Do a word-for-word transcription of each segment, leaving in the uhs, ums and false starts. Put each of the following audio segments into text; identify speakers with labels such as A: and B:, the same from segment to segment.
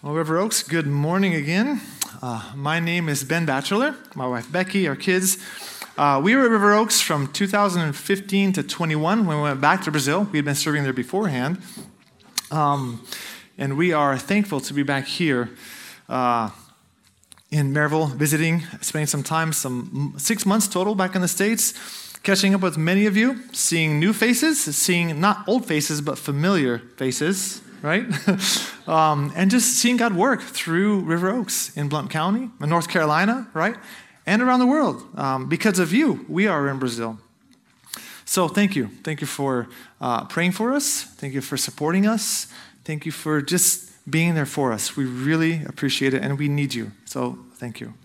A: Well, River Oaks, good morning again. Uh, my name is Ben Batchelor, my wife Becky, our kids. Uh, we were at River Oaks from two thousand fifteen to twenty-one when we went back to Brazil. We had been serving there beforehand. Um, and we are thankful to be back here uh, in Maryville, visiting, spending some time, some six months total back in the States, catching up with many of you, seeing new faces, seeing not old faces, but familiar faces, right? um, and just seeing God work through River Oaks in Blount County, in North Carolina, right? And around the world. Um, because of you, we are in Brazil. So thank you. Thank you for uh, praying for us. Thank you for supporting us. Thank you for just being there for us. We really appreciate it, and we need you. So thank you.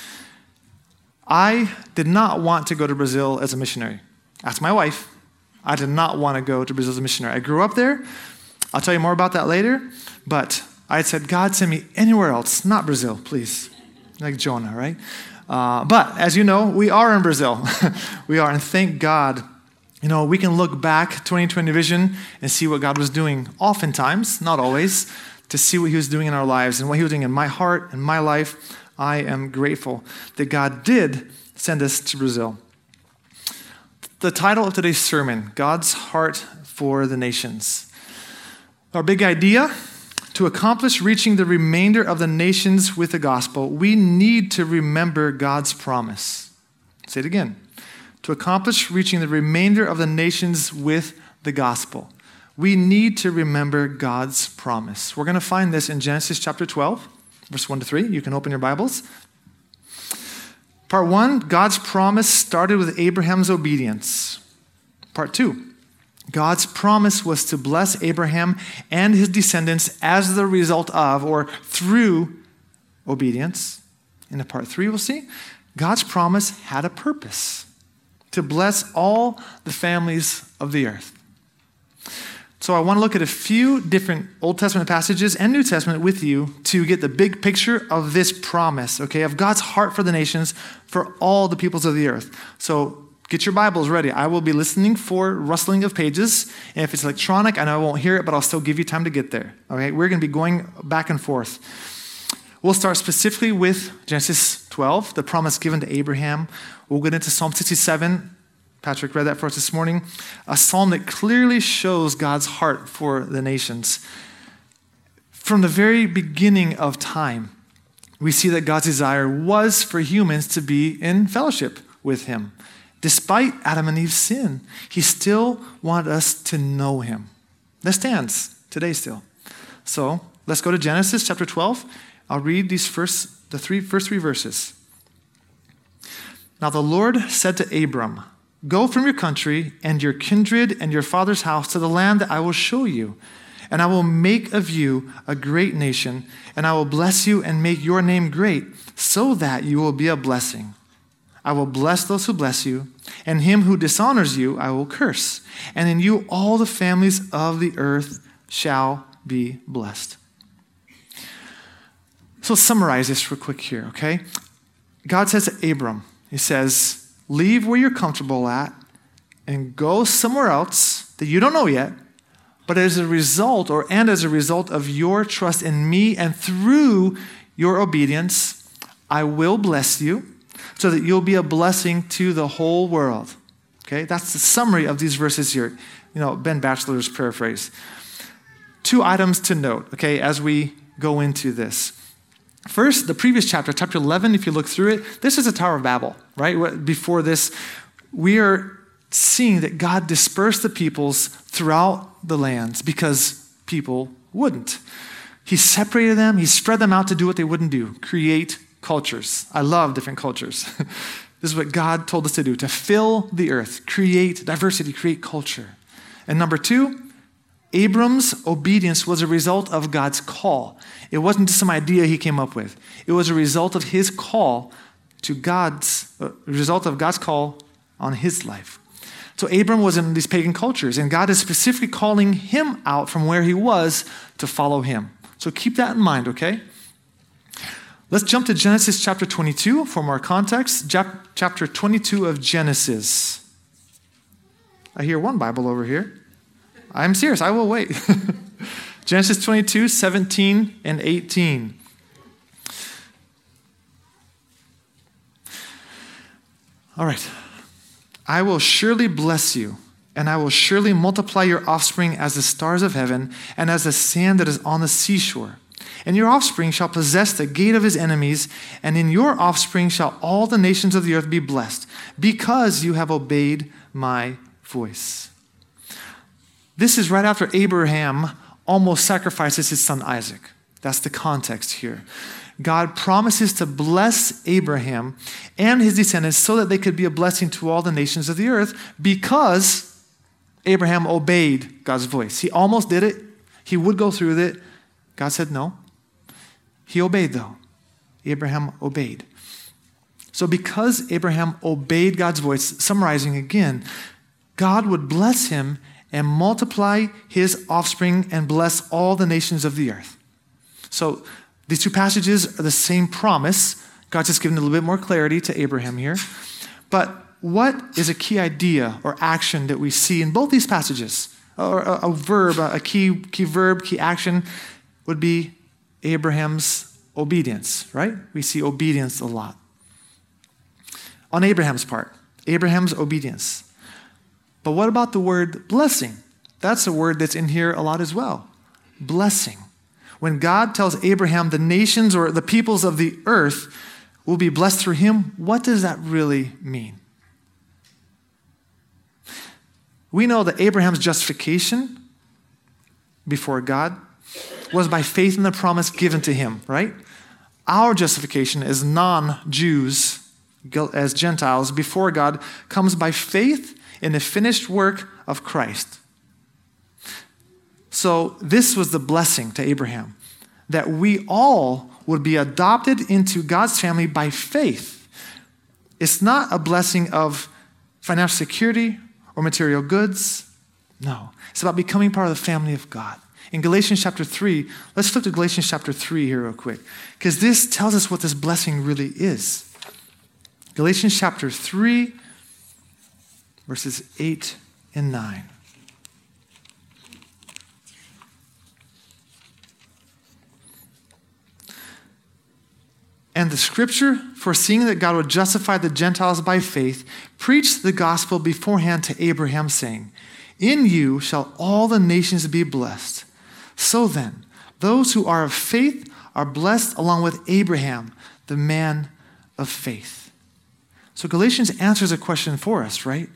A: I did not want to go to Brazil as a missionary. Ask my wife. I did not want to go to Brazil as a missionary. I grew up there. I'll tell you more about that later. But I had said, God, send me anywhere else, not Brazil, please. Like Jonah, right? Uh, but as you know, we are in Brazil. We are, and thank God. You know, we can look back, twenty twenty vision, and see what God was doing oftentimes, not always, to see what he was doing in our lives and what he was doing in my heart and my life. I am grateful that God did send us to Brazil. The title of today's sermon, God's Heart for the Nations. Our big idea, to accomplish reaching the remainder of the nations with the gospel, we need to remember God's promise. Say it again. To accomplish reaching the remainder of the nations with the gospel, we need to remember God's promise. We're going to find this in Genesis chapter twelve, verse one to three. You can open your Bibles. Part one, God's promise started with Abraham's obedience. Part two, God's promise was to bless Abraham and his descendants as the result of or through obedience. In the part three, we'll see, God's promise had a purpose: to bless all the families of the earth. So I want to look at a few different Old Testament passages and New Testament with you to get the big picture of this promise, okay, of God's heart for the nations, for all the peoples of the earth. So get your Bibles ready. I will be listening for rustling of pages. And if it's electronic, I know I won't hear it, but I'll still give you time to get there. Okay, we're going to be going back and forth. We'll start specifically with Genesis twelve, the promise given to Abraham. We'll get into Psalm sixty-seven. Patrick read that for us this morning. A psalm that clearly shows God's heart for the nations. From the very beginning of time, we see that God's desire was for humans to be in fellowship with him. Despite Adam and Eve's sin, he still wanted us to know him. That stands today still. So let's go to Genesis chapter twelve. I'll read these first, the three, first three verses. Now the Lord said to Abram, "Go from your country and your kindred and your father's house to the land that I will show you, and I will make of you a great nation, and I will bless you and make your name great, so that you will be a blessing. I will bless those who bless you, and him who dishonors you I will curse, and in you all the families of the earth shall be blessed." So summarize this real quick here, okay? God says to Abram, he says, leave where you're comfortable at and go somewhere else that you don't know yet, but as a result or and as a result of your trust in me and through your obedience, I will bless you so that you'll be a blessing to the whole world. Okay, that's the summary of these verses here. You know, Ben Batchelor's paraphrase. Two items to note, okay, as we go into this. First, the previous chapter, chapter eleven, if you look through it, this is the Tower of Babel, right? Before this, we are seeing that God dispersed the peoples throughout the lands because people wouldn't. He separated them. He spread them out to do what they wouldn't do, create cultures. I love different cultures. This is what God told us to do, to fill the earth, create diversity, create culture. And number two, Abram's obedience was a result of God's call. It wasn't just some idea he came up with. It was a result of his call to God's, a result of God's call on his life. So Abram was in these pagan cultures, and God is specifically calling him out from where he was to follow him. So keep that in mind, okay? Let's jump to Genesis chapter twenty-two for more context. Chapter twenty-two of Genesis. I hear one Bible over here. I'm serious. I will wait. Genesis twenty-two, seventeen and eighteen. All right. I will surely bless you, and I will surely multiply your offspring as the stars of heaven and as the sand that is on the seashore. And your offspring shall possess the gate of his enemies, and in your offspring shall all the nations of the earth be blessed, because you have obeyed my voice. This is right after Abraham almost sacrifices his son Isaac. That's the context here. God promises to bless Abraham and his descendants so that they could be a blessing to all the nations of the earth because Abraham obeyed God's voice. He almost did it. He would go through with it. God said no. He obeyed though. Abraham obeyed. So because Abraham obeyed God's voice, summarizing again, God would bless him and multiply his offspring and bless all the nations of the earth. So these two passages are the same promise. God's just giving a little bit more clarity to Abraham here. But what is a key idea or action that we see in both these passages? Or a, a verb, a key, key verb, key action would be Abraham's obedience, right? We see obedience a lot. On Abraham's part, Abraham's obedience. But what about the word blessing? That's a word that's in here a lot as well. Blessing. When God tells Abraham the nations or the peoples of the earth will be blessed through him, what does that really mean? We know that Abraham's justification before God was by faith in the promise given to him, right? Our justification as non-Jews, as Gentiles, before God, comes by faith in the finished work of Christ. So this was the blessing to Abraham, that we all would be adopted into God's family by faith. It's not a blessing of financial security or material goods. No, it's about becoming part of the family of God. In Galatians chapter three, let's flip to Galatians chapter three here real quick, because this tells us what this blessing really is. Galatians chapter three, verses eight and nine. And the scripture, foreseeing that God would justify the Gentiles by faith, preached the gospel beforehand to Abraham, saying, in you shall all the nations be blessed. So then, those who are of faith are blessed along with Abraham, the man of faith. So Galatians answers a question for us, right?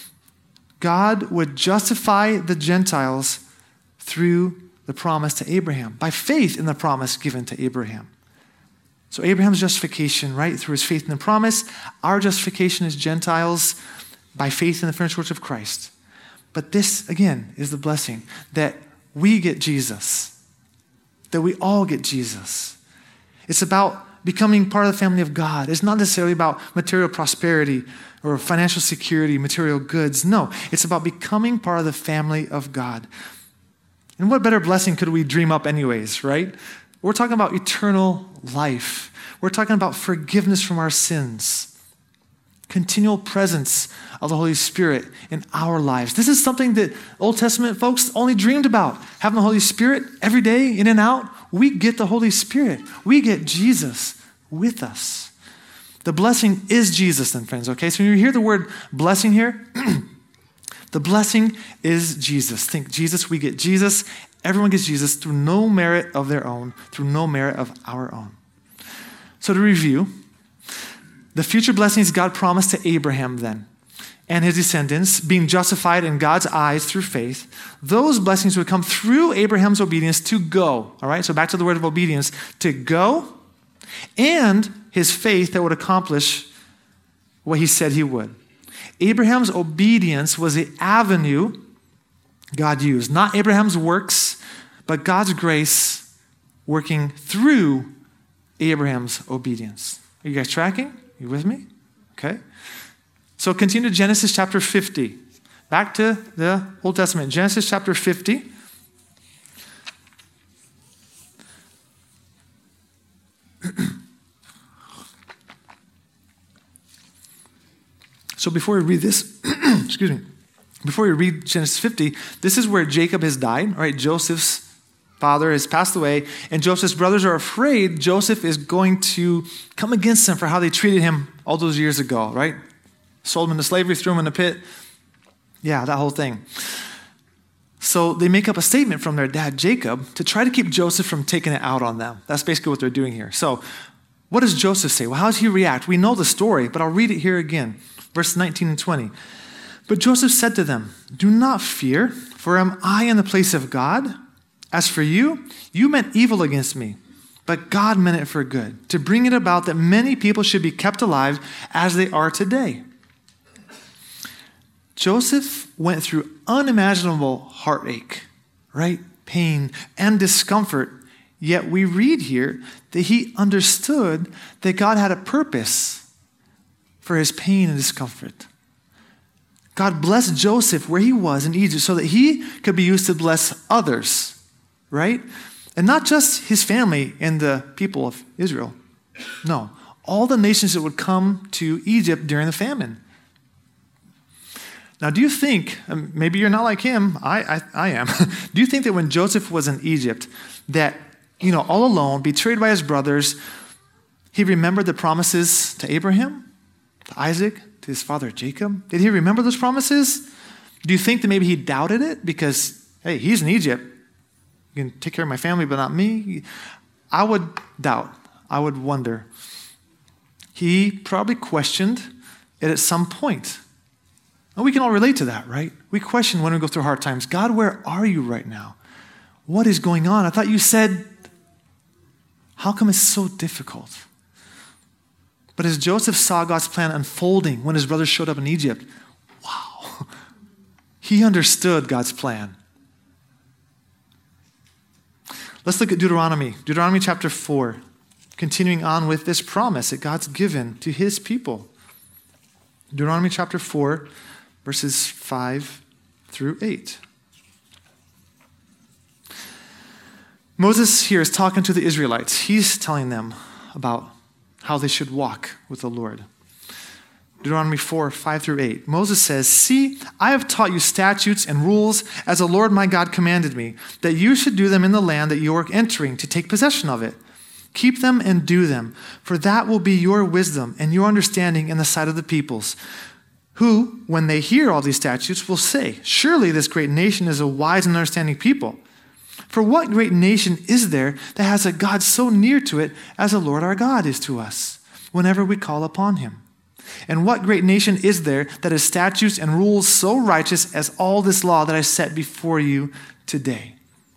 A: God would justify the Gentiles through the promise to Abraham, by faith in the promise given to Abraham. So Abraham's justification, right, through his faith in the promise. Our justification as Gentiles by faith in the finished work of Christ. But this, again, is the blessing, that we get Jesus, that we all get Jesus. It's about becoming part of the family of God. It's not necessarily about material prosperity or financial security, material goods. No, it's about becoming part of the family of God. And what better blessing could we dream up anyways, right? We're talking about eternal life. We're talking about forgiveness from our sins, continual presence of the Holy Spirit in our lives. This is something that Old Testament folks only dreamed about, having the Holy Spirit every day in and out. We get the Holy Spirit. We get Jesus with us. The blessing is Jesus then, friends, okay? So when you hear the word blessing here, the blessing is Jesus. Think Jesus, we get Jesus. Everyone gets Jesus through no merit of their own, through no merit of our own. So to review, the future blessings God promised to Abraham then and his descendants, being justified in God's eyes through faith, those blessings would come through Abraham's obedience to go. All right, so back to the word of obedience, to go, and his faith that would accomplish what he said he would. Abraham's obedience was the avenue God used, not Abraham's works, but God's grace working through Abraham's obedience. Are you guys tracking? Are you with me? Okay. So continue to Genesis chapter fifty. Back to the Old Testament. Genesis chapter fifty. So before we read this, excuse me, before we read Genesis fifty, this is where Jacob has died, all right? Joseph's father has passed away, and Joseph's brothers are afraid Joseph is going to come against them for how they treated him all those years ago, right? Sold him into slavery, threw him in the pit. Yeah, that whole thing. So they make up a statement from their dad, Jacob, to try to keep Joseph from taking it out on them. That's basically what they're doing here. So what does Joseph say? Well, how does he react? We know the story, but I'll read it here again. Verse nineteen and twenty. But Joseph said to them, do not fear, for am I in the place of God? As for you, you meant evil against me, but God meant it for good, to bring it about that many people should be kept alive as they are today. Joseph went through unimaginable heartache, right? Pain and discomfort. Yet we read here that he understood that God had a purpose for his pain and discomfort. God blessed Joseph where he was in Egypt so that he could be used to bless others, right? And not just his family and the people of Israel. No, all the nations that would come to Egypt during the famine. Now, do you think, maybe you're not like him, I, I, I am. Do you think that when Joseph was in Egypt, that, you know, all alone, betrayed by his brothers, he remembered the promises to Abraham, to Isaac, to his father Jacob? Did he remember those promises? Do you think that maybe he doubted it because, hey, he's in Egypt. You can take care of my family, but not me? I would doubt. I would wonder. He probably questioned it at some point. And we can all relate to that, right? We question when we go through hard times. God, where are you right now? What is going on? I thought you said, how come it's so difficult? But as Joseph saw God's plan unfolding when his brothers showed up in Egypt, wow, he understood God's plan. Let's look at Deuteronomy. Deuteronomy chapter four, continuing on with this promise that God's given to his people. Deuteronomy chapter four, verses five through eight. Moses here is talking to the Israelites. He's telling them about how they should walk with the Lord. Deuteronomy four, five through eight. Moses says, see, I have taught you statutes and rules as the Lord my God commanded me, that you should do them in the land that you are entering to take possession of it. Keep them and do them, for that will be your wisdom and your understanding in the sight of the peoples, who, when they hear all these statutes, will say, surely this great nation is a wise and understanding people. For what great nation is there that has a God so near to it as the Lord our God is to us, whenever we call upon him? And what great nation is there that has statutes and rules so righteous as all this law that I set before you today?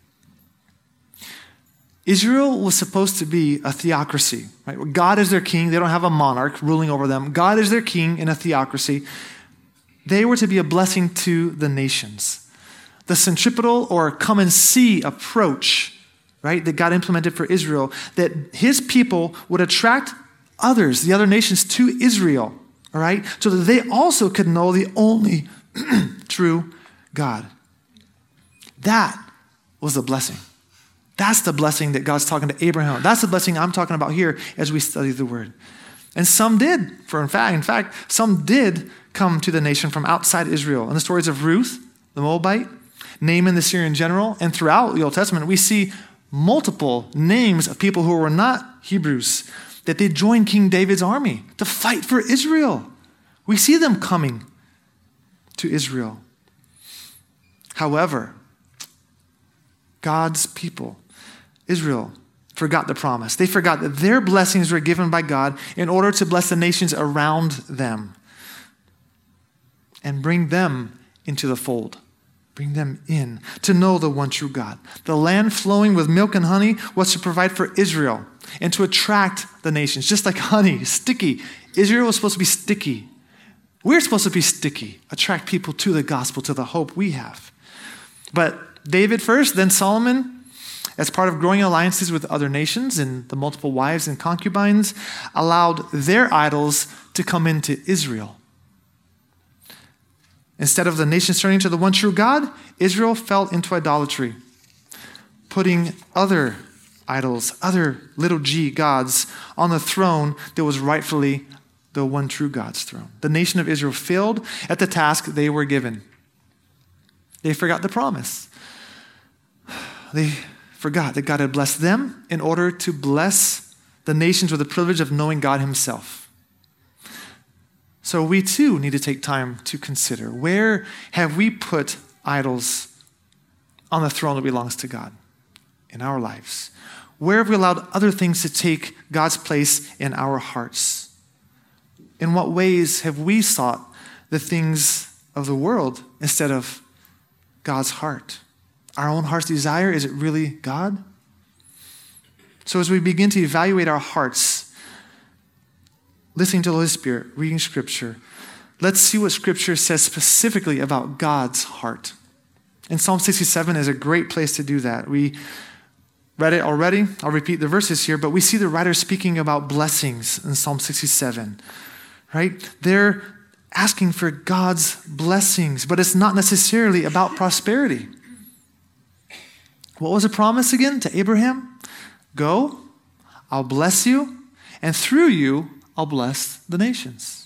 A: Israel was supposed to be a theocracy, right? God is their king. They don't have a monarch ruling over them. God is their king in a theocracy. They were to be a blessing to the nations. The centripetal or come and see approach, right, that God implemented for Israel, that his people would attract others, the other nations, to Israel, all right, so that they also could know the only true God. That was the blessing. That's the blessing that God's talking to Abraham. That's the blessing I'm talking about here as we study the word. And some did, for in fact, in fact, some did come to the nation from outside Israel. In the stories of Ruth, the Moabite, Naaman, the Syrian general, and throughout the Old Testament, we see multiple names of people who were not Hebrews, that they joined King David's army to fight for Israel. We see them coming to Israel. However, God's people, Israel, forgot the promise. They forgot that their blessings were given by God in order to bless the nations around them and bring them into the fold. Bring them in to know the one true God. The land flowing with milk and honey was to provide for Israel and to attract the nations, just like honey, sticky. Israel was supposed to be sticky. We're supposed to be sticky, attract people to the gospel, to the hope we have. But David first, then Solomon, as part of growing alliances with other nations and the multiple wives and concubines, allowed their idols to come into Israel. Instead of the nations turning to the one true God, Israel fell into idolatry, putting other idols, other little g gods on the throne that was rightfully the one true God's throne. The nation of Israel failed at the task they were given. They forgot the promise. They forgot that God had blessed them in order to bless the nations with the privilege of knowing God himself. So we too need to take time to consider, where have we put idols on the throne that belongs to God in our lives? Where have we allowed other things to take God's place in our hearts? In what ways have we sought the things of the world instead of God's heart? Our own heart's desire, is it really God? So as we begin to evaluate our hearts, listening to the Holy Spirit, reading Scripture, let's see what Scripture says specifically about God's heart. And Psalm sixty-seven is a great place to do that. We read it already. I'll repeat the verses here, but we see the writer speaking about blessings in Psalm sixty-seven, right? They're asking for God's blessings, but it's not necessarily about prosperity. What was the promise again to Abraham? Go, I'll bless you, and through you, I'll bless the nations.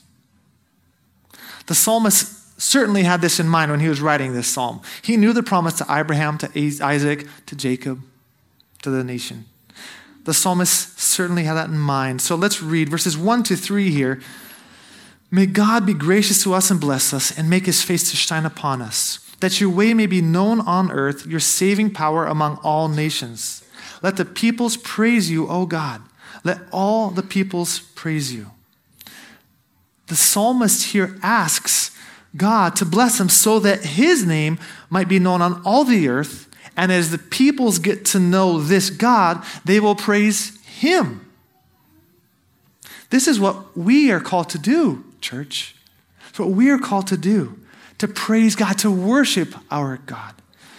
A: The psalmist certainly had this in mind when he was writing this psalm. He knew the promise to Abraham, to Isaac, to Jacob, to the nation. The psalmist certainly had that in mind. So let's read verses one to three here. May God be gracious to us and bless us and make his face to shine upon us, that your way may be known on earth, your saving power among all nations. Let the peoples praise you, O God. Let all the peoples praise you. The psalmist here asks God to bless him so that his name might be known on all the earth, and as the peoples get to know this God, they will praise him. This is what we are called to do, church. It's what we are called to do. To praise God, to worship our God.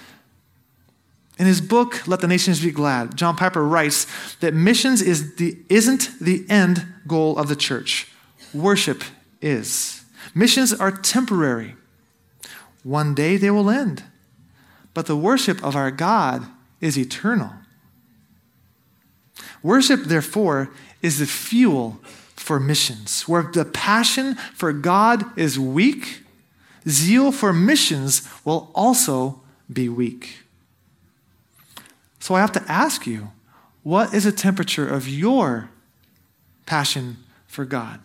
A: In his book, Let the Nations Be Glad, John Piper writes that missions is the, isn't the end goal of the church. Worship is. Missions are temporary. One day they will end. But the worship of our God is eternal. Worship, therefore, is the fuel for missions. Where the passion for God is weak, zeal for missions will also be weak. So I have to ask you, what is the temperature of your passion for God?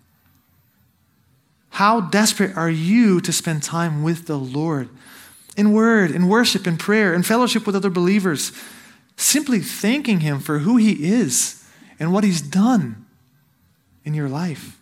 A: How desperate are you to spend time with the Lord in word, in worship, in prayer, in fellowship with other believers, simply thanking him for who he is and what he's done in your life?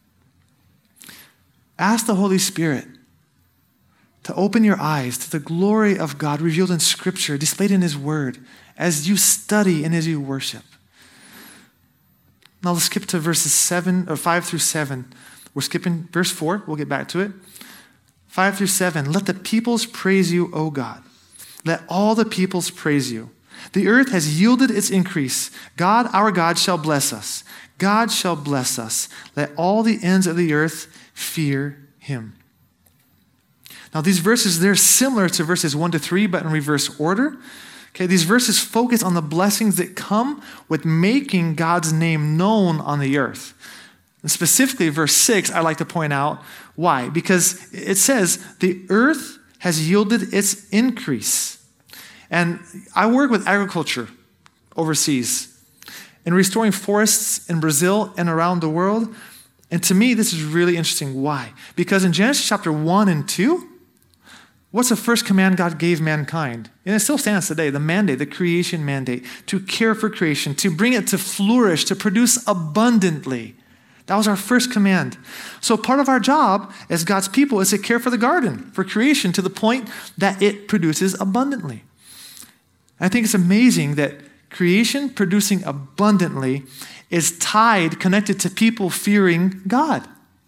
A: Ask the Holy Spirit to open your eyes to the glory of God revealed in Scripture, displayed in his word, as you study and as you worship. Now let's skip to verses seven or five through seven. We're skipping verse four. We'll get back to it. Five through seven. Let the peoples praise you, O God. Let all the peoples praise you. The earth has yielded its increase. God, our God, shall bless us. God shall bless us. Let all the ends of the earth fear him. Now these verses, they're similar to verses one to three, but in reverse order. Okay, these verses focus on the blessings that come with making God's name known on the earth. And specifically, verse six, I'd like to point out why. Because it says, the earth has yielded its increase. And I work with agriculture overseas in restoring forests in Brazil and around the world. And to me, this is really interesting. Why? Because in Genesis chapter one and two, what's the first command God gave mankind? And it still stands today, the mandate, the creation mandate, to care for creation, to bring it to flourish, to produce abundantly. That was our first command. So part of our job as God's people is to care for the garden, for creation, to the point that it produces abundantly. I think it's amazing that creation producing abundantly is tied, connected to people fearing God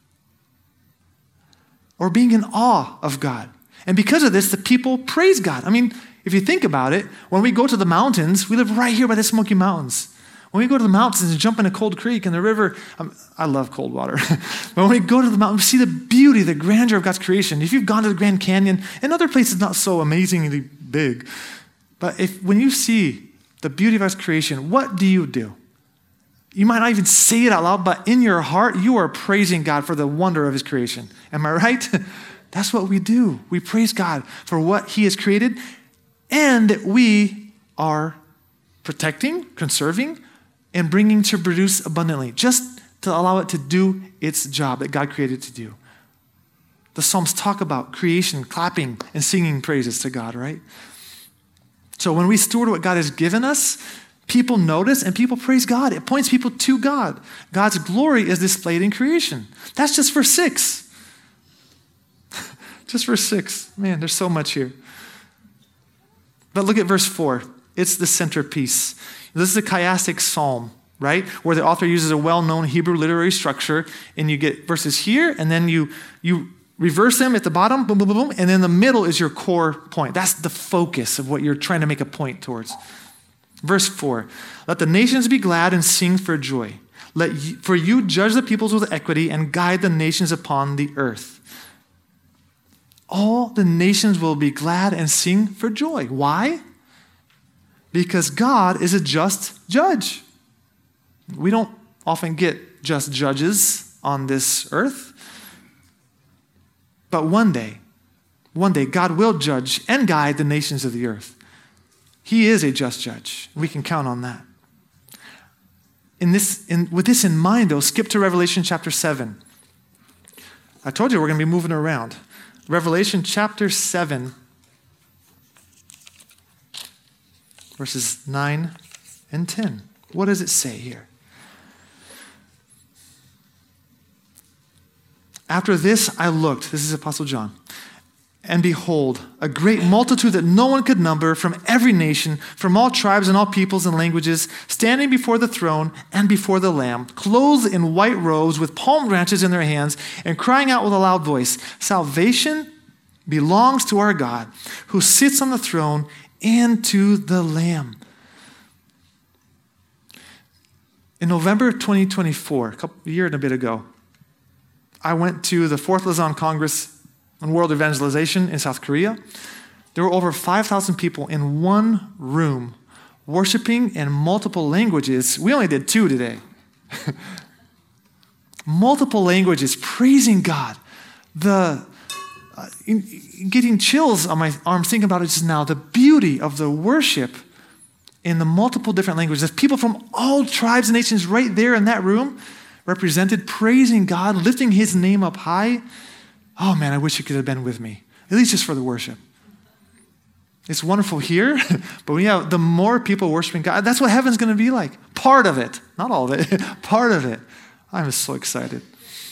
A: or being in awe of God. And because of this, the people praise God. I mean, if you think about it, when we go to the mountains, we live right here by the Smoky Mountains. When we go to the mountains and jump in a cold creek in the river, um, I love cold water. But when we go to the mountains, we see the beauty, the grandeur of God's creation. If you've gone to the Grand Canyon, and other places not so amazingly big, but if when you see the beauty of God's creation, what do you do? You might not even say it out loud, but in your heart, you are praising God for the wonder of his creation. Am I right? That's what we do. We praise God for what he has created and that we are protecting, conserving, and bringing to produce abundantly, just to allow it to do its job that God created it to do. The Psalms talk about creation, clapping, and singing praises to God, right? So when we steward what God has given us, people notice and people praise God. It points people to God. God's glory is displayed in creation. That's just verse six. Just verse six. Man, there's so much here. But look at verse four. It's the centerpiece. This is a chiastic psalm, right? Where the author uses a well-known Hebrew literary structure, and you get verses here, and then you you reverse them at the bottom, boom, boom, boom, boom, and then the middle is your core point. That's the focus of what you're trying to make a point towards. Verse four, let the nations be glad and sing for joy. Let you, for you judge the peoples with equity and guide the nations upon the earth. All the nations will be glad and sing for joy. Why? Because God is a just judge. We don't often get just judges on this earth. But one day, one day, God will judge and guide the nations of the earth. He is a just judge. We can count on that. In this, in, with this in mind, though, skip to Revelation chapter seven. I told you we're going to be moving around. Revelation chapter seven, verses nine and ten. What does it say here? After this I looked, this is Apostle John, and behold, a great multitude that no one could number from every nation, from all tribes and all peoples and languages, standing before the throne and before the Lamb, clothed in white robes with palm branches in their hands, and crying out with a loud voice, salvation belongs to our God, who sits on the throne and to the Lamb. In November twenty twenty-four, a couple, a year and a bit ago, I went to the fourth Lausanne Congress on World Evangelization in South Korea. There were over five thousand people in one room worshiping in multiple languages. We only did two today. Multiple languages, praising God. The uh, in, getting chills on my arms thinking about it just now. The beauty of the worship in the multiple different languages. There's people from all tribes and nations right there in that room, represented, praising God, lifting his name up high. Oh man, I wish you could have been with me, at least just for the worship. It's wonderful here, but when you have the more people worshiping God, that's what heaven's going to be like. Part of it, not all of it, part of it. I'm so excited.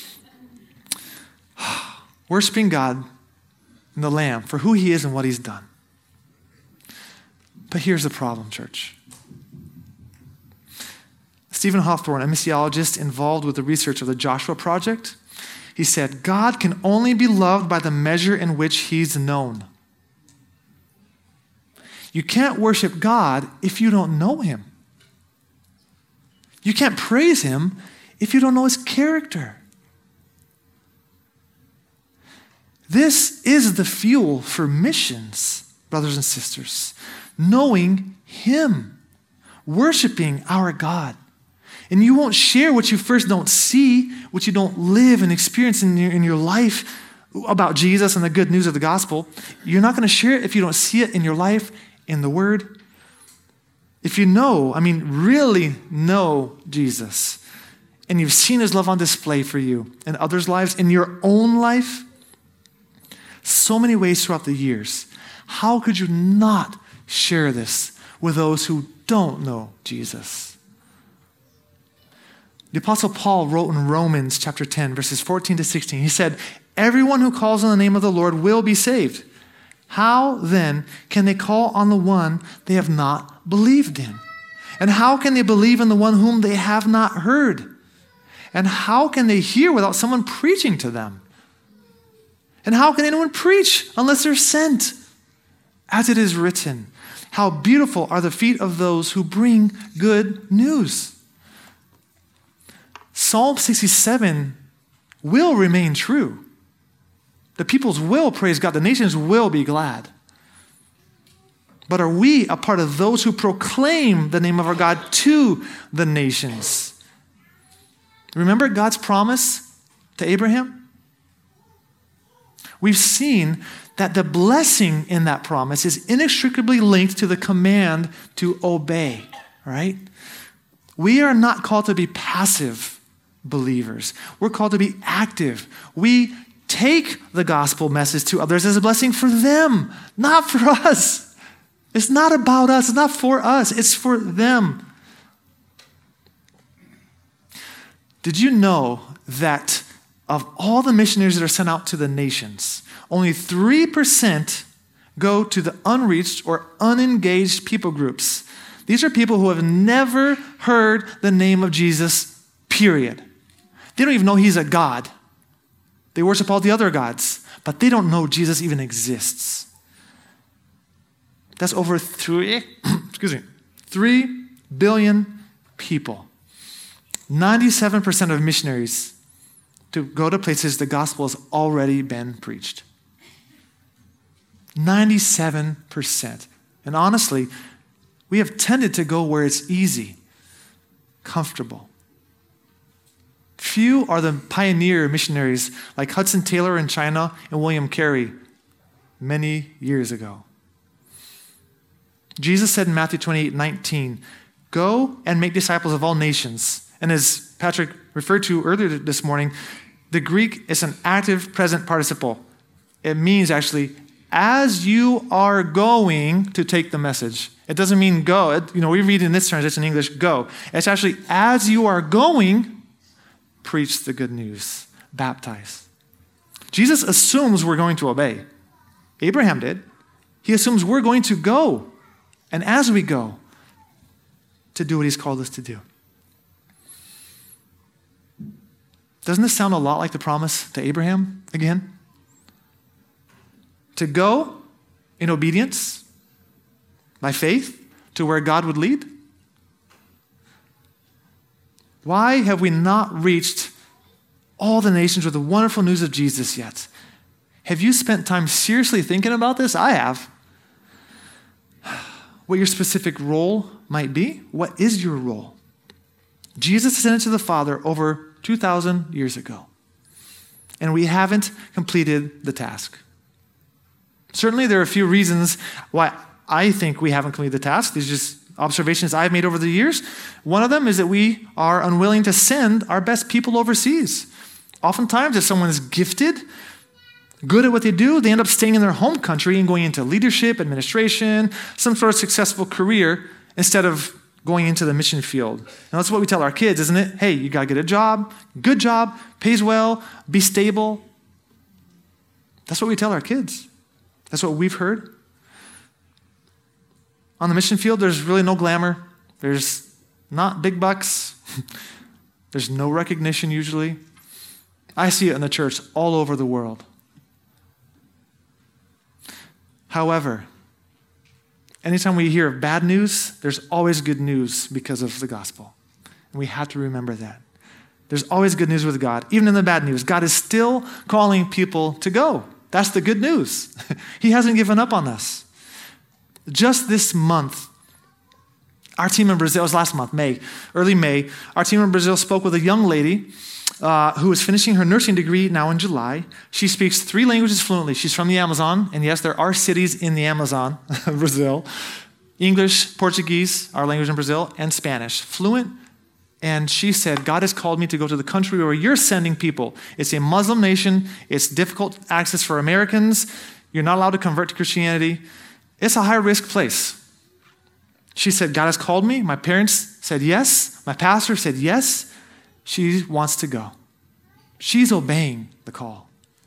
A: Worshiping God and the Lamb for who he is and what he's done. But here's the problem, church. Stephen Hawthorne, a missiologist involved with the research of the Joshua Project, he said, God can only be loved by the measure in which he's known. You can't worship God if you don't know him. You can't praise him if you don't know his character. This is the fuel for missions, brothers and sisters. Knowing him, worshiping our God. And you won't share what you first don't see, what you don't live and experience in your, in your life about Jesus and the good news of the gospel. You're not going to share it if you don't see it in your life, in the Word. If you know, I mean, really know Jesus, and you've seen his love on display for you in others' lives, in your own life, so many ways throughout the years, how could you not share this with those who don't know Jesus? The Apostle Paul wrote in Romans chapter ten, verses fourteen to sixteen, he said, everyone who calls on the name of the Lord will be saved. How then can they call on the one they have not believed in? And how can they believe in the one whom they have not heard? And how can they hear without someone preaching to them? And how can anyone preach unless they're sent? As it is written, how beautiful are the feet of those who bring good news. Psalm sixty-seven will remain true. The peoples will praise God. The nations will be glad. But are we a part of those who proclaim the name of our God to the nations? Remember God's promise to Abraham? we've seen that the blessing in that promise is inextricably linked to the command to obey, right? We are not called to be passive believers. We're called to be active. We take the gospel message to others as a blessing for them, not for us. It's not about us. It's not for us. It's for them. Did you know that of all the missionaries that are sent out to the nations, only three percent go to the unreached or unengaged people groups? These are people who have never heard the name of Jesus, period. They don't even know he's a God. They worship all the other gods, but they don't know Jesus even exists. That's over three, excuse me, three billion people. ninety-seven percent of missionaries to go to places the gospel has already been preached. ninety-seven percent. And honestly, we have tended to go where it's easy, comfortable. Few are the pioneer missionaries like Hudson Taylor in China and William Carey many years ago. Jesus said in Matthew twenty-eight nineteen, "Go and make disciples of all nations." And as Patrick referred to earlier this morning, the Greek is an active present participle. It means actually, as you are going to take the message. It doesn't mean go. It, you know, we read in this translation in English, go. It's actually, as you are going, preach the good news, baptize. Jesus assumes we're going to obey. Abraham did. He assumes we're going to go. And as we go, to do what he's called us to do. Doesn't this sound a lot like the promise to Abraham again? To go in obedience, by faith, to where God would lead? Why have we not reached all the nations with the wonderful news of Jesus yet? Have you spent time seriously thinking about this? I have. What your specific role might be? What is your role? Jesus ascended to the Father over two thousand years ago, and we haven't completed the task. Certainly, there are a few reasons why I think we haven't completed the task. These are just observations I've made over the years. One of them is that we are unwilling to send our best people overseas. Oftentimes, if someone is gifted, good at what they do, they end up staying in their home country and going into leadership, administration, some sort of successful career instead of going into the mission field. And that's what we tell our kids, isn't it? Hey, you got to get a job, good job, pays well, be stable. That's what we tell our kids. That's what we've heard. On the mission field, there's really no glamour. There's not big bucks. There's no recognition usually. I see it in the church all over the world. However, anytime we hear of bad news, there's always good news because of the gospel. And we have to remember that. There's always good news with God. Even in the bad news, God is still calling people to go. That's the good news. He hasn't given up on us. Just this month, our team in Brazil, it was last month, May, early May, our team in Brazil spoke with a young lady uh, who is finishing her nursing degree now in July. She speaks three languages fluently. She's from the Amazon, and yes, there are cities in the Amazon, Brazil. English, Portuguese, our language in Brazil, and Spanish. Fluent. And she said, God has called me to go to the country where you're sending people. It's a Muslim nation. It's difficult access for Americans. You're not allowed to convert to Christianity. It's a high-risk place. She said, God has called me. My parents said yes. My pastor said yes. She wants to go. She's obeying the call.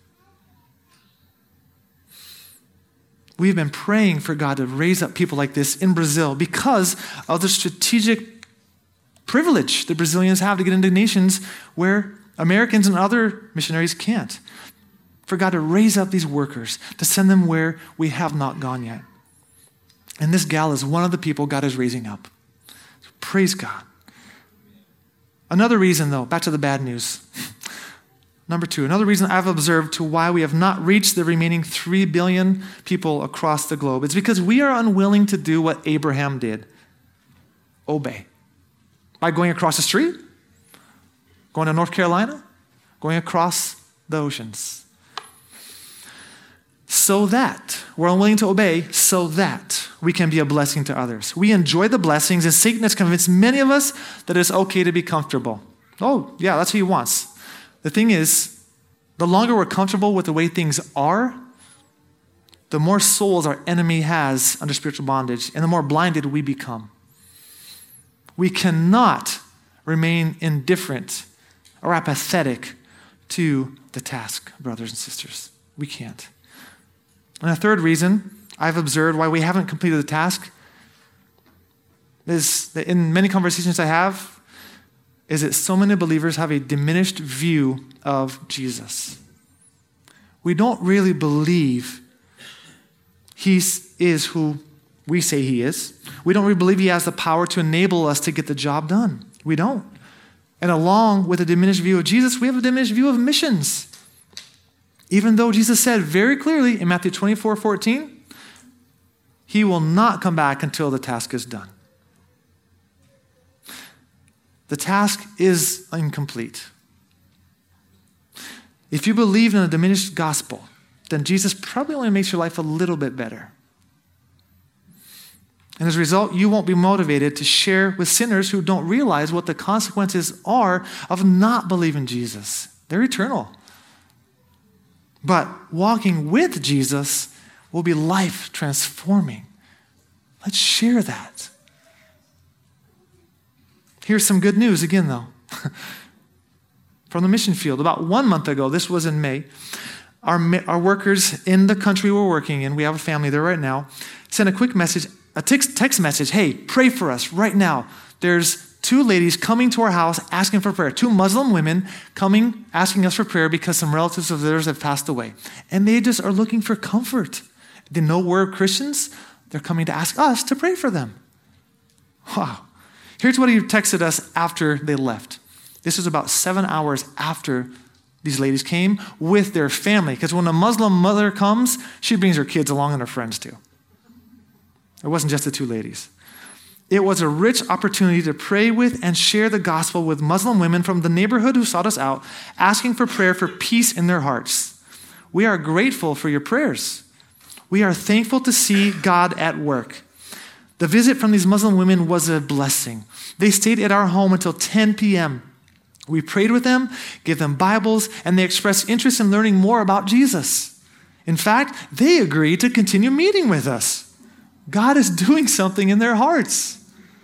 A: We've been praying for God to raise up people like this in Brazil because of the strategic privilege the Brazilians have to get into nations where Americans and other missionaries can't. For God to raise up these workers, to send them where we have not gone yet. And this gal is one of the people God is raising up. So praise God. Another reason, though, back to the bad news. Number two, another reason I've observed to why we have not reached the remaining three billion people across the globe is because we are unwilling to do what Abraham did. Obey. By going across the street, going to North Carolina, going across the oceans. so that we're unwilling to obey so that we can be a blessing to others. We enjoy the blessings, and Satan has convinced many of us that it's okay to be comfortable. Oh, yeah, that's what he wants. The thing is, the longer we're comfortable with the way things are, the more souls our enemy has under spiritual bondage, and the more blinded we become. We cannot remain indifferent or apathetic to the task, brothers and sisters. We can't. And a third reason I've observed why we haven't completed the task is that in many conversations I have, is that so many believers have a diminished view of Jesus. We don't really believe he is who we say he is. We don't really believe he has the power to enable us to get the job done. We don't. And along with a diminished view of Jesus, we have a diminished view of missions. Even though Jesus said very clearly in Matthew twenty-four fourteen, he will not come back until the task is done. The task is incomplete. If you believe in a diminished gospel, then Jesus probably only makes your life a little bit better. And as a result, you won't be motivated to share with sinners who don't realize what the consequences are of not believing Jesus. They're eternal. But walking with Jesus will be life transforming. Let's share that. Here's some good news again, though. From the mission field. About one month ago, this was in May, our, our workers in the country we're working in, we have a family there right now, sent a quick message, a text, text message, hey, pray for us right now. There's two ladies coming to our house asking for prayer. Two Muslim women coming, asking us for prayer because some relatives of theirs have passed away. And they just are looking for comfort. They know we're Christians. They're coming to ask us to pray for them. Wow. Here's what he texted us after they left. This is about seven hours after these ladies came with their family. Because when a Muslim mother comes, she brings her kids along and her friends too. It wasn't just the two ladies. It was a rich opportunity to pray with and share the gospel with Muslim women from the neighborhood who sought us out, asking for prayer for peace in their hearts. We are grateful for your prayers. We are thankful to see God at work. The visit from these Muslim women was a blessing. They stayed at our home until ten p.m. We prayed with them, gave them Bibles, and they expressed interest in learning more about Jesus. In fact, they agreed to continue meeting with us. God is doing something in their hearts.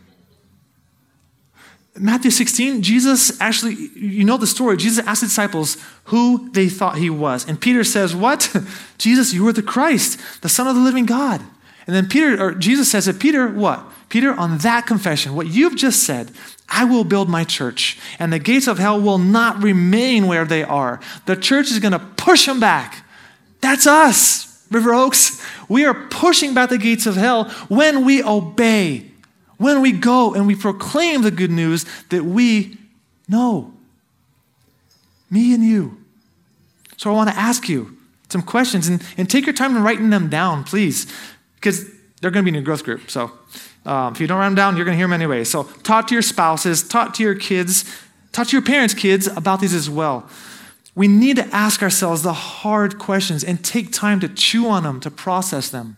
A: Matthew sixteen, Jesus actually, you know the story. Jesus asked the disciples who they thought he was. And Peter says, what? Jesus, you are the Christ, the Son of the living God. And then Peter, or Jesus says to Peter, what? Peter, on that confession, what you've just said, I will build my church, and the gates of hell will not remain where they are. The church is going to push them back. That's us, River Oaks. We are pushing back the gates of hell when we obey, when we go and we proclaim the good news that we know. Me and you. So I want to ask you some questions, and, and take your time in writing them down, please, because they're going to be in your growth group. So um, if you don't write them down, you're going to hear them anyway. So talk to your spouses, talk to your kids, talk to your parents' kids about these as well. We need to ask ourselves the hard questions and take time to chew on them, to process them.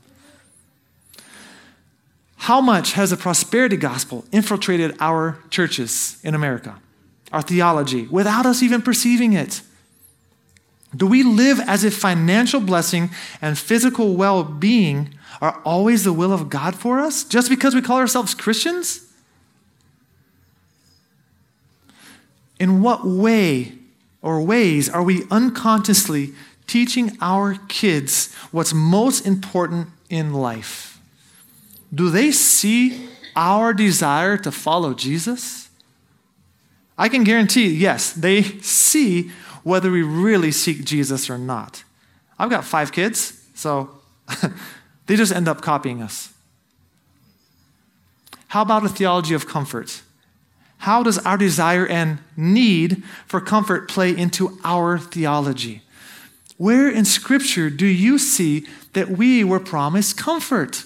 A: How much has the prosperity gospel infiltrated our churches in America, our theology, without us even perceiving it? Do we live as if financial blessing and physical well-being are always the will of God for us, just because we call ourselves Christians? In what way or ways are we unconsciously teaching our kids what's most important in life? Do they see our desire to follow Jesus? I can guarantee, yes, they see whether we really seek Jesus or not. I've got five kids, so they just end up copying us. How about a theology of comfort? How does our desire and need for comfort play into our theology? Where in Scripture do you see that we were promised comfort?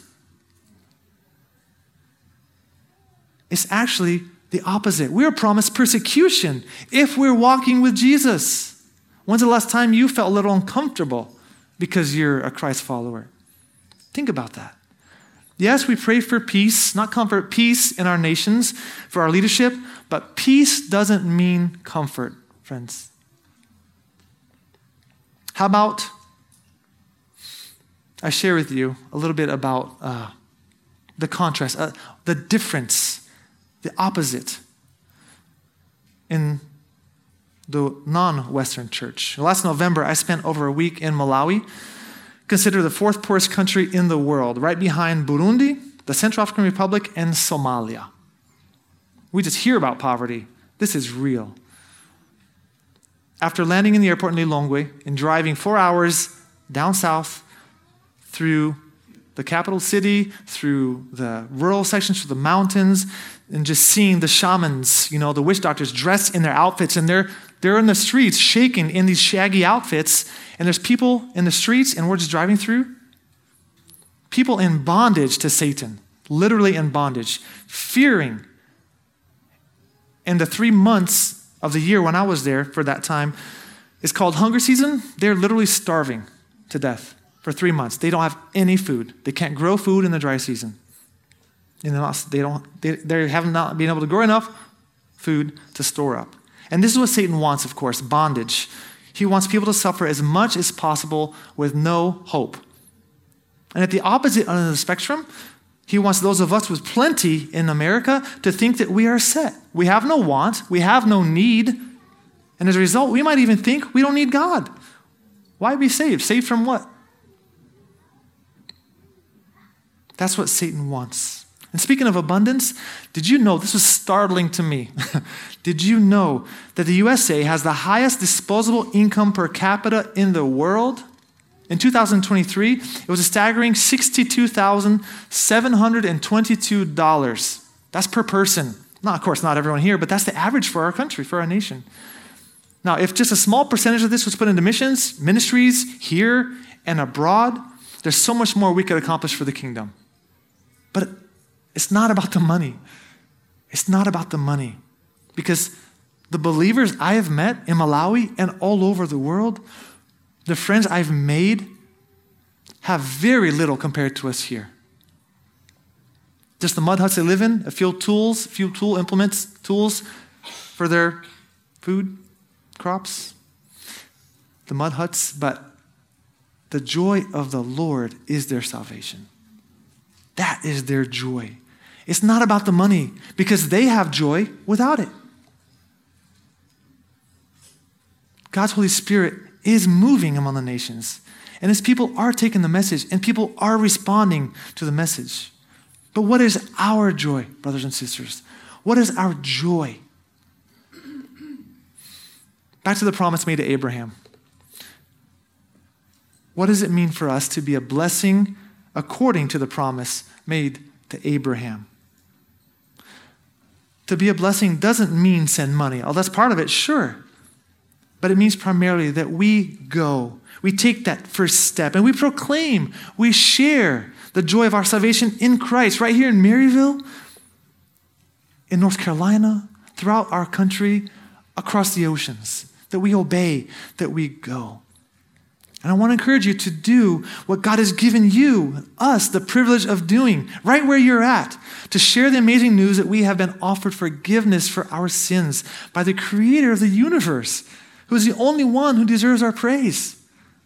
A: It's actually the opposite. We are promised persecution if we're walking with Jesus. When's the last time you felt a little uncomfortable because you're a Christ follower. Think about that. Yes, we pray for peace, not comfort, peace in our nations, for our leadership, but peace doesn't mean comfort, friends. How about I share with you a little bit about uh, the contrast, uh, the difference, the opposite in the non-Western church. Last November, I spent over a week in Malawi, considered the fourth poorest country in the world, right behind Burundi, the Central African Republic, and Somalia. We just hear about poverty. This is real. After landing in the airport in Lilongwe and driving four hours down south through the capital city, through the rural sections, through the mountains, and just seeing the shamans, you know, the witch doctors dressed in their outfits, and they're they're in the streets shaking in these shaggy outfits, and there's people in the streets, and we're just driving through. People in bondage to Satan, literally in bondage, fearing. And the three months of the year when I was there for that time is called hunger season. They're literally starving to death for three months. They don't have any food. They can't grow food in the dry season. And they're not, they don't. They, they have not been able to grow enough food to store up. And this is what Satan wants, of course, bondage. He wants people to suffer as much as possible with no hope. And at the opposite end of the spectrum, he wants those of us with plenty in America to think that we are set. We have no want. We have no need. And as a result, we might even think we don't need God. Why be saved? Saved from what? That's what Satan wants. And speaking of abundance, did you know, this was startling to me, did you know that the U S A has the highest disposable income per capita in the world? In two thousand twenty-three, it was a staggering sixty-two thousand seven hundred twenty-two dollars. That's per person. Not, of course, not everyone here, but that's the average for our country, for our nation. Now, if just a small percentage of this was put into missions, ministries here and abroad, there's so much more we could accomplish for the kingdom. But it's not about the money. It's not about the money. Because the believers I have met in Malawi and all over the world, the friends I've made, have very little compared to us here. Just the mud huts they live in, a few tools, a few tool implements, tools for their food, crops, the mud huts, but the joy of the Lord is their salvation. That is their joy. It's not about the money, because they have joy without it. God's Holy Spirit is moving among the nations, and his people are taking the message, and people are responding to the message. But what is our joy, brothers and sisters? What is our joy? Back to the promise made to Abraham. What does it mean for us to be a blessing according to the promise made to Abraham? To be a blessing doesn't mean send money. Oh, that's part of it, sure. But it means primarily that we go, we take that first step, and we proclaim, we share the joy of our salvation in Christ right here in Maryville, in North Carolina, throughout our country, across the oceans, that we obey, that we go. And I want to encourage you to do what God has given you, us, the privilege of doing, right where you're at, to share the amazing news that we have been offered forgiveness for our sins by the Creator of the universe, who is the only one who deserves our praise.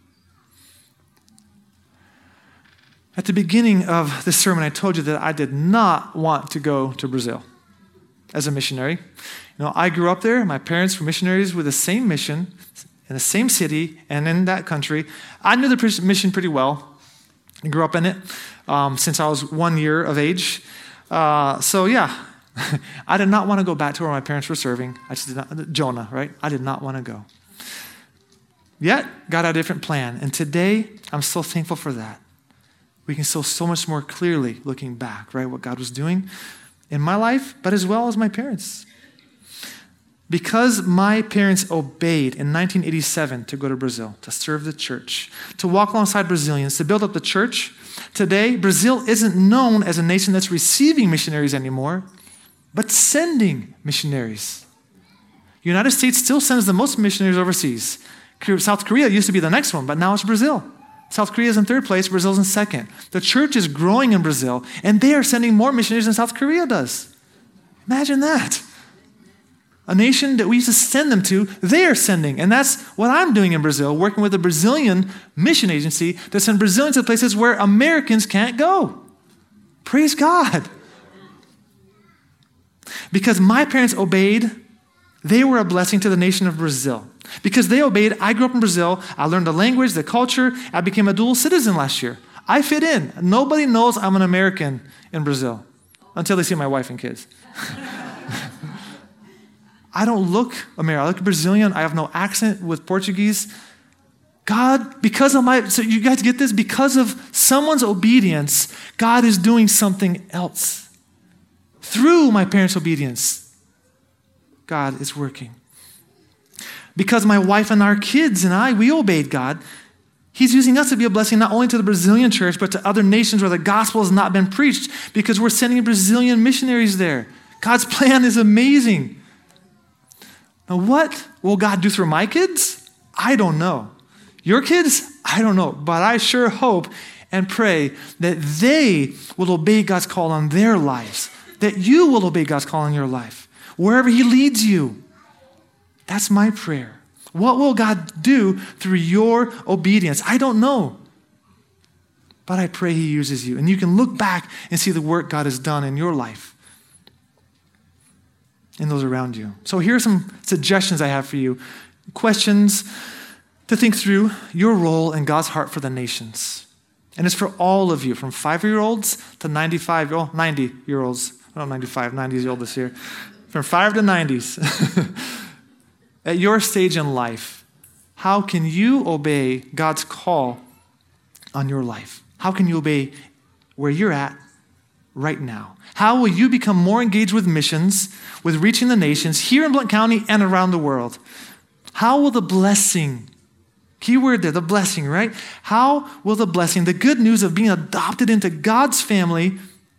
A: At the beginning of this sermon, I told you that I did not want to go to Brazil as a missionary. You know, I grew up there. My parents were missionaries with the same mission, in the same city and in that country. I knew the mission pretty well. I grew up in it um, since I was one year of age. Uh, so yeah, I did not want to go back to where my parents were serving. I just did not, Jonah, right? I did not want to go. Yet, God had a different plan. And today, I'm so thankful for that. We can see so much more clearly looking back, right? What God was doing in my life, but as well as my parents. Because my parents obeyed in nineteen eighty-seven to go to Brazil, to serve the church, to walk alongside Brazilians, to build up the church, today Brazil isn't known as a nation that's receiving missionaries anymore, but sending missionaries. The United States still sends the most missionaries overseas. South Korea used to be the next one, but now it's Brazil. South Korea is in third place, Brazil's in second. The church is growing in Brazil, and they are sending more missionaries than South Korea does. Imagine that. A nation that we used to send them to, they are sending. And that's what I'm doing in Brazil, working with a Brazilian mission agency to send Brazilians to places where Americans can't go. Praise God. Because my parents obeyed, they were a blessing to the nation of Brazil. Because they obeyed, I grew up in Brazil. I learned the language, the culture. I became a dual citizen last year. I fit in. Nobody knows I'm an American in Brazil until they see my wife and kids. I don't look American. I look Brazilian. I have no accent with Portuguese. God, because of my, so you guys get this? Because of someone's obedience, God is doing something else. Through my parents' obedience, God is working. Because my wife and our kids and I, we obeyed God, He's using us to be a blessing not only to the Brazilian church, but to other nations where the gospel has not been preached, because we're sending Brazilian missionaries there. God's plan is amazing. Now, what will God do through my kids? I don't know. Your kids? I don't know. But I sure hope and pray that they will obey God's call on their lives, that you will obey God's call on your life, wherever He leads you. That's my prayer. What will God do through your obedience? I don't know. But I pray He uses you. And you can look back and see the work God has done in your life and those around you. So here are some suggestions I have for you. Questions to think through your role in God's heart for the nations. And it's for all of you, from five-year-olds to ninety-five, oh, ninety-year-olds. I don't know, ninety-five, ninety is old this year. From five to nineties. At your stage in life, how can you obey God's call on your life? How can you obey where you're at right now? How will you become more engaged with missions, with reaching the nations here in Blount County and around the world? How will the blessing, key word there, the blessing, right? How will the blessing, the good news of being adopted into God's family,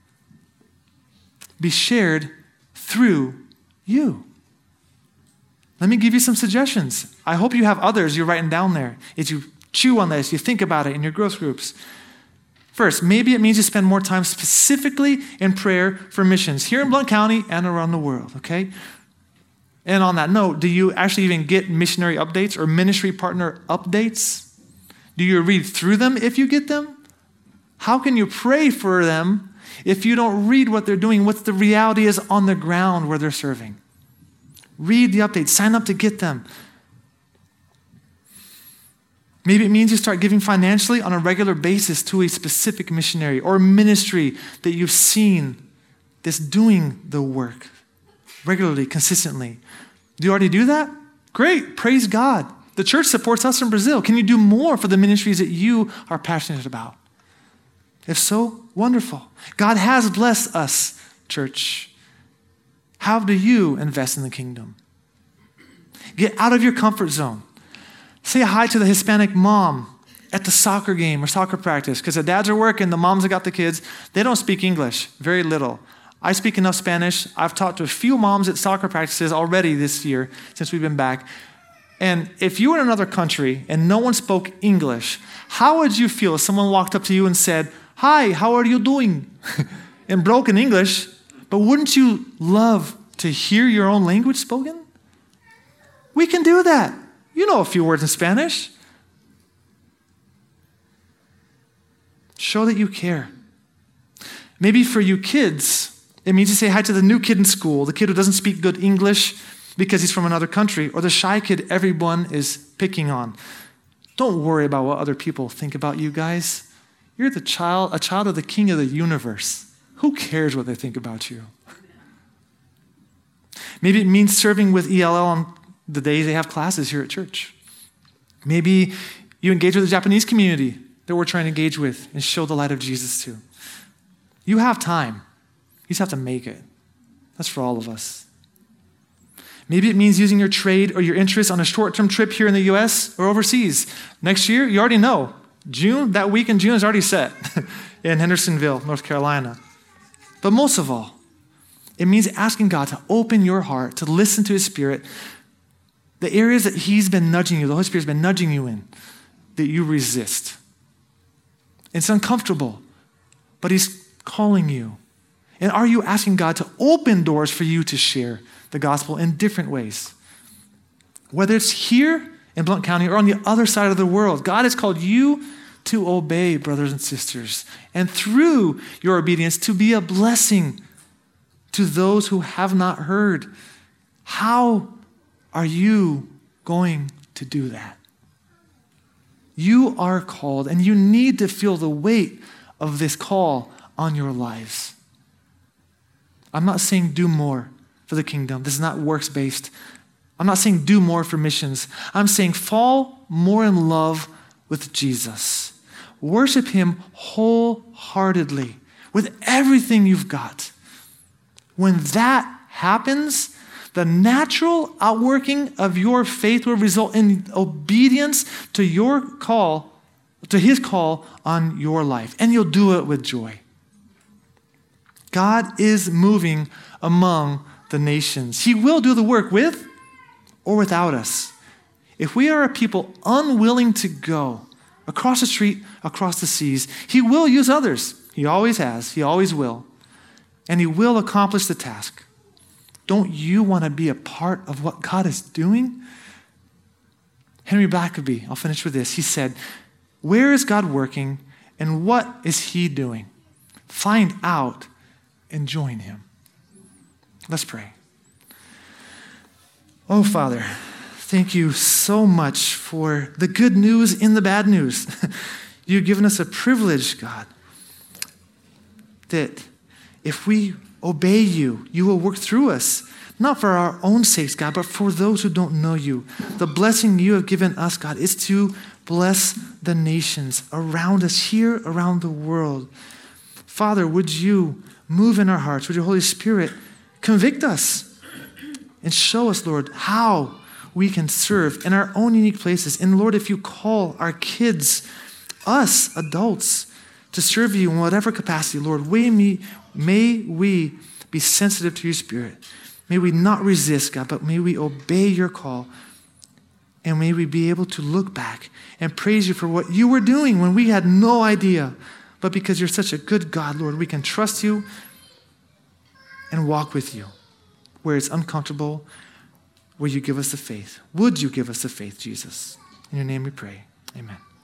A: be shared through you? Let me give you some suggestions. I hope you have others you're writing down there. As you chew on this, you think about it in your growth groups. First, maybe it means you spend more time specifically in prayer for missions here in Blount County and around the world, okay? And on that note, do you actually even get missionary updates or ministry partner updates? Do you read through them if you get them? How can you pray for them if you don't read what they're doing, what the reality is on the ground where they're serving? Read the updates. Sign up to get them. Maybe it means you start giving financially on a regular basis to a specific missionary or ministry that you've seen that's doing the work regularly, consistently. Do you already do that? Great. Praise God. The church supports us in Brazil. Can you do more for the ministries that you are passionate about? If so, wonderful. God has blessed us, church. How do you invest in the kingdom? Get out of your comfort zone. Say hi to the Hispanic mom at the soccer game or soccer practice, because the dads are working, the moms have got the kids. They don't speak English, very little. I speak enough Spanish. I've talked to a few moms at soccer practices already this year since we've been back. And if you were in another country and no one spoke English, how would you feel if someone walked up to you and said, "Hi, how are you doing?" in broken English? But wouldn't you love to hear your own language spoken? We can do that. You know a few words in Spanish. Show that you care. Maybe for you kids, it means you say hi to the new kid in school, the kid who doesn't speak good English because he's from another country, or the shy kid everyone is picking on. Don't worry about what other people think about you guys. You're the child, a child of the King of the universe. Who cares what they think about you? Maybe it means serving with E L L on the days they have classes here at church. Maybe you engage with the Japanese community that we're trying to engage with and show the light of Jesus to. You have time. You just have to make it. That's for all of us. Maybe it means using your trade or your interest on a short-term trip here in the U S or overseas. Next year, you already know. June, that week in June is already set in Hendersonville, North Carolina. But most of all, it means asking God to open your heart, to listen to His Spirit, the areas that He's been nudging you, the Holy Spirit's been nudging you in, that you resist. It's uncomfortable, but he's calling you. And are you asking God to open doors for you to share the gospel in different ways? Whether it's here in Blount County or on the other side of the world, God has called you to obey, brothers and sisters, and through your obedience to be a blessing to those who have not heard. How are you going to do that? You are called, and you need to feel the weight of this call on your lives. I'm not saying do more for the kingdom. This is not works-based. I'm not saying do more for missions. I'm saying fall more in love with Jesus. Worship him wholeheartedly with everything you've got. When that happens, the natural outworking of your faith will result in obedience to your call, to his call on your life. And you'll do it with joy. God is moving among the nations. He will do the work with or without us. If we are a people unwilling to go across the street, across the seas, he will use others. He always has. He always will. And he will accomplish the task. Don't you want to be a part of what God is doing? Henry Blackaby, I'll finish with this. He said, where is God working and what is he doing? Find out and join him. Let's pray. Oh, Father, thank you so much for the good news in the bad news. You've given us a privilege, God, that if we obey you, you will work through us, not for our own sakes, God, but for those who don't know you. The blessing you have given us, God, is to bless the nations around us, here around the world. Father, would you move in our hearts? Would your Holy Spirit convict us and show us, Lord, how we can serve in our own unique places. And Lord, if you call our kids, us adults, to serve you in whatever capacity, Lord, may we, may we be sensitive to your Spirit. May we not resist, God, but may we obey your call. And may we be able to look back and praise you for what you were doing when we had no idea. But because you're such a good God, Lord, we can trust you and walk with you where it's uncomfortable, where you give us the faith. Would you give us the faith, Jesus? In your name we pray. Amen.